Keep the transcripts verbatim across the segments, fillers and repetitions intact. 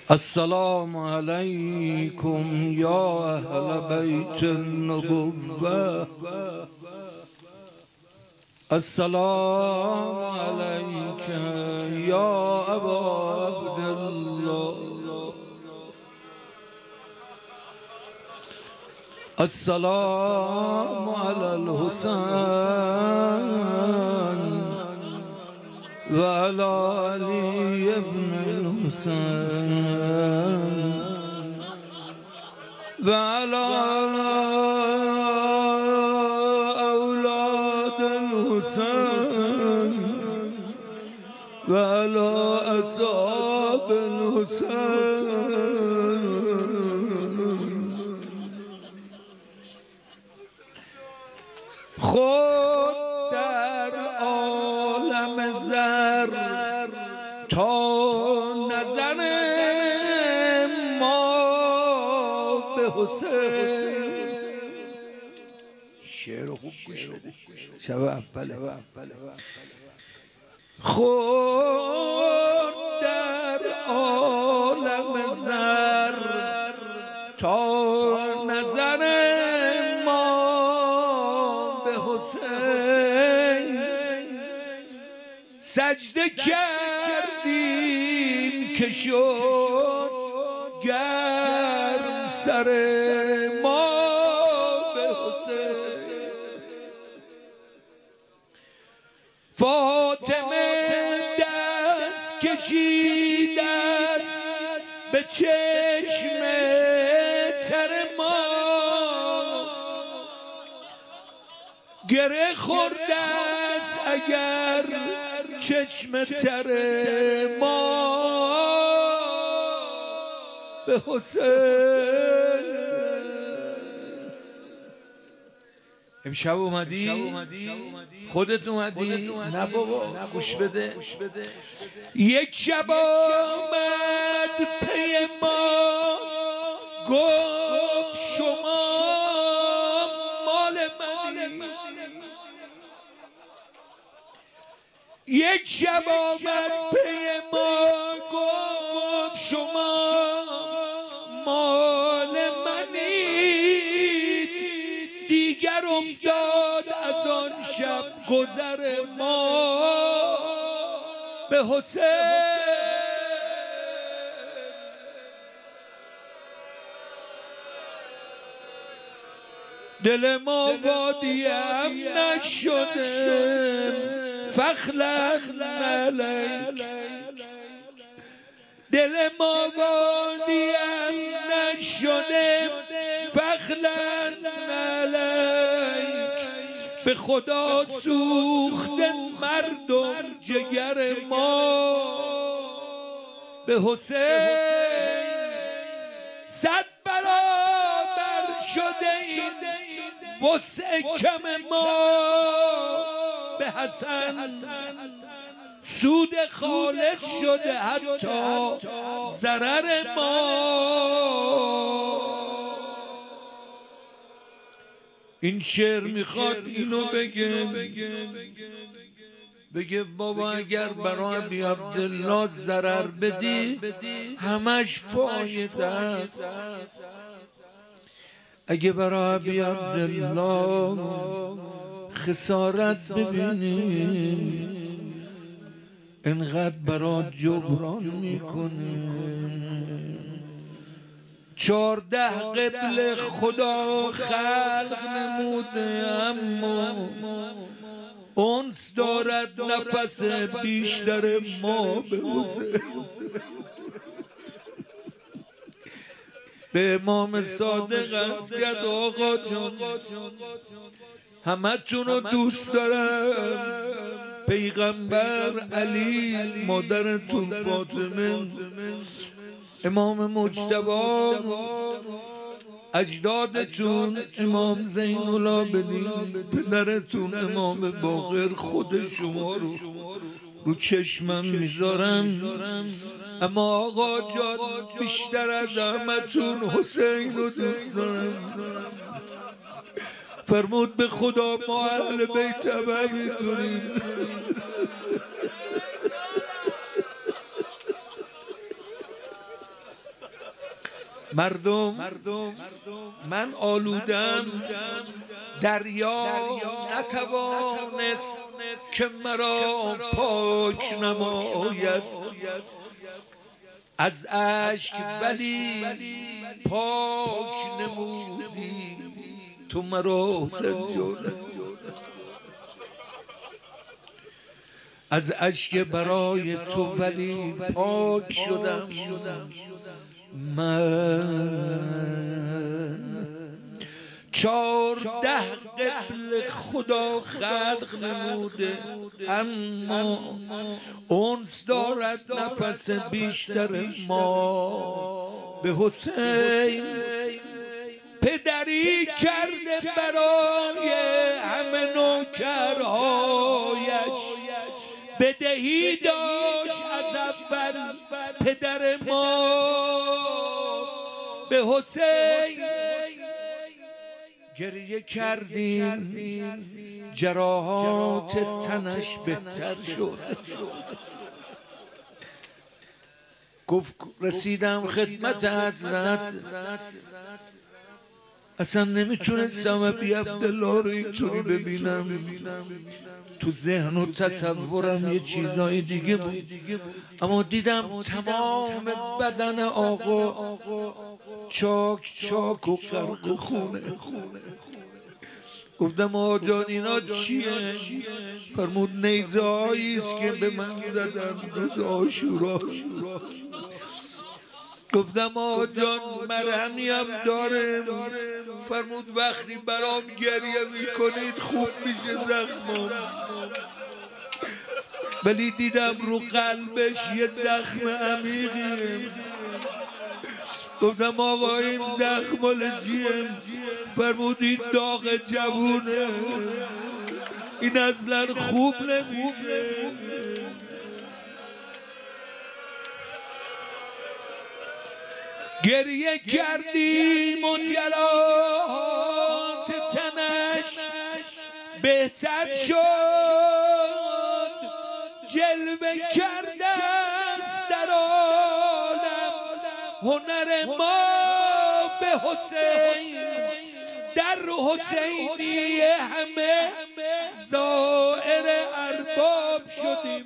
السلام علیکم یا اهل بیت النبوة. السلام علیک یا ابا عبدالله. السلام علی الحسین و علی علی ابن الحسین و علی اولاد الحسین و علی اصحاب الحسین. خود در عالم زر تا نظر ما به حسین. شعر خوب گوش بده، شب اوله. خود در عالم زر تا نظر سجده کردیم که شد گرم سر ما به حسین. فاطمه دست کشید است به چشم تر ما، گره خورده است اگر چشم تر ما به حسین. امشب اومدی؟ خودت اومدی؟ نه بابا گوش بده. یک شب آمد پی ما گفت شما مال منی. یک شب آمد پی ما گفت شما مال منید. دیگر افتاد از آن شب گذر ما به حسین. دل ما وادی امن شده فخلق علیک. دل ما وادی امن شده فخلق علیک. به خدا سوخته مردم جگر ما به حسین. صد برابر شده این وسع کم ما به حسن. سود خالص شده حتی ضرر ما. این شعر میخواد اینو بگه بگه بابا اگر برای ابی عبدالله ضرر بدی همش فایده است. اگه برای ابی عبدالله خسارت ببینی انقدر برات جبران میکنه. چارده قبل خدا خلق نموده اما انس دارد نفس بیشتر ما به حسین. به امام صادق عرض کرد آقا جان همه تونو دوست دارم. پیغمبر، علی، مادرتون فاطمه، امام مجتبی، اجدادتون امام زین العابدین، پدرتون امام باقر، خود شما رو رو چشمم میذارم. اما آقا جان بیشتر از همتون حسین رو دوست دارم. فرمود به خدا ما اهل بیت ابا میتونیم. مردم من آلودم، دریا نتوانست که مرا پاک نماید. از اشک ولی پاک نمودی تو مرا سنجونه. از اشک برای تو ولی پاک شدم من. چارده قبل خدا خلق نموده، اما انس دارد نفس بیشتر ما به حسین. پدری کرده برای همه نوکرهایش، بدهی داشت از اول پدر ما به حسین. گریه کردیم جراحات تنش بهتر شد. گفت رسیدم خدمت حضرت، اصلا نمیتونستم ابی عبدالله رو اینطوری ببینم. تو ذهن و تصورم یه چیزای دیگه بود، اما دیدم تمام بدن آقا چاک چاک و غرق خونه. گفتم آقا جان اینا چیه؟ فرمود نیزه هاییست که به من زدن روز عاشورا. گفتم آقا جان مرهمی هم داره؟ فرمود وقتی برام گریه میکنید خوب میشه زخمم. ولی دیدم رو قلبش یه زخم عمیقیه. گفتم آقا این زخم مال چیه؟ فرمود این داغ جوونه، این اصلا خوب نمیشه. گریه کردیم و جراحات تنش بهتر شد. جلوه کرده است در عالم هنر ما به حسین. در حسینی همه زائر ارباب شدیم.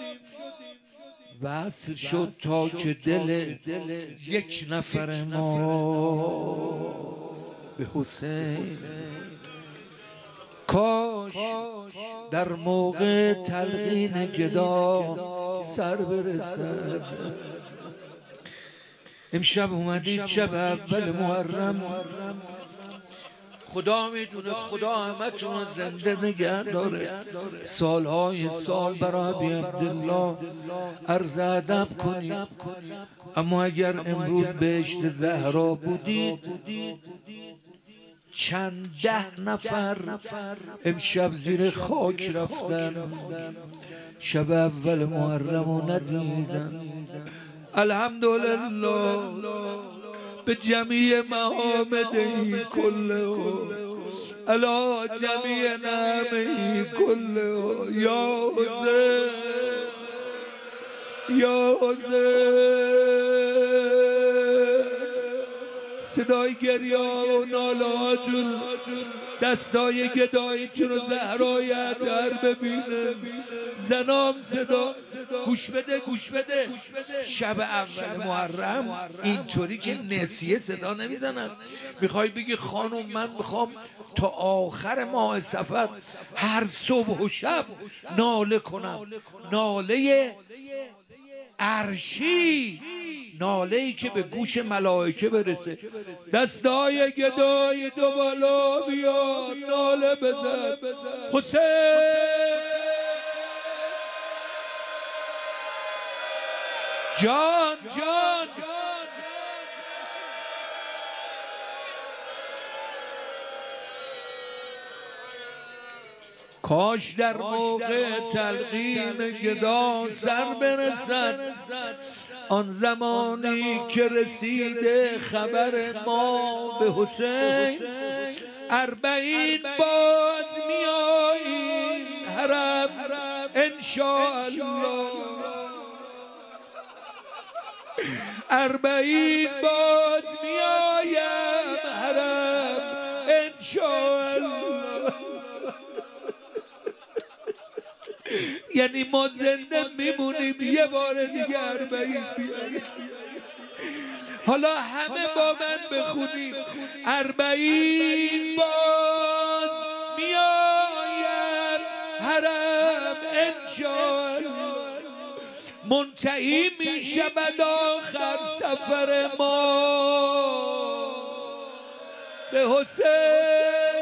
وصل شد تا که دل یک نفر ما به حسین. کاش در موقع تلقین گدا سر برسد. امشب اومدید شب اول محرم، خدا میدونه خدا همتون رو زنده نگه داره. سالهای سال برای ابی عبدالله عرض ادب کنید. اما اگر امروز بهشت زهرا بودید، چند ده نفر امشب زیر خاک رفتن، شب اول محرم رو ندیدن. الحمدلله به جمیع محامده کله علا جمیع نعمه کله. یا حسین یا حسین. صدای گریه و نالهاتون، دستای گداییتون رو زهرای اطهر ببینه. زنام صدا گوش بده گوش بده. شب اول محرم اینطوری که نسیه صدا نمیزنن. میخوای بگی خانم من میخوام تا آخر ماه سفر هر صبح و شب ناله کنم، ناله عرشی، ناله ای که به گوش ملائکه برسه. دستای گدای دو بالا بیاد، ناله بزن حسین جان جان. کاش در موقع تلقین گدا سر برسد. آن زمانی که رسیده خبر ما به حسین. اربعین باز میاییم حرم انشاءالله. اربعین باز میایم حرم انشاءالله. یعنی ما زنده میمونیم یه بار دیگه اربعین بیاییم. حالا همه با من بخونیم اربعین باز میایم حرم انشاءالله. منتهی می شود آخر سفر ما به حسین.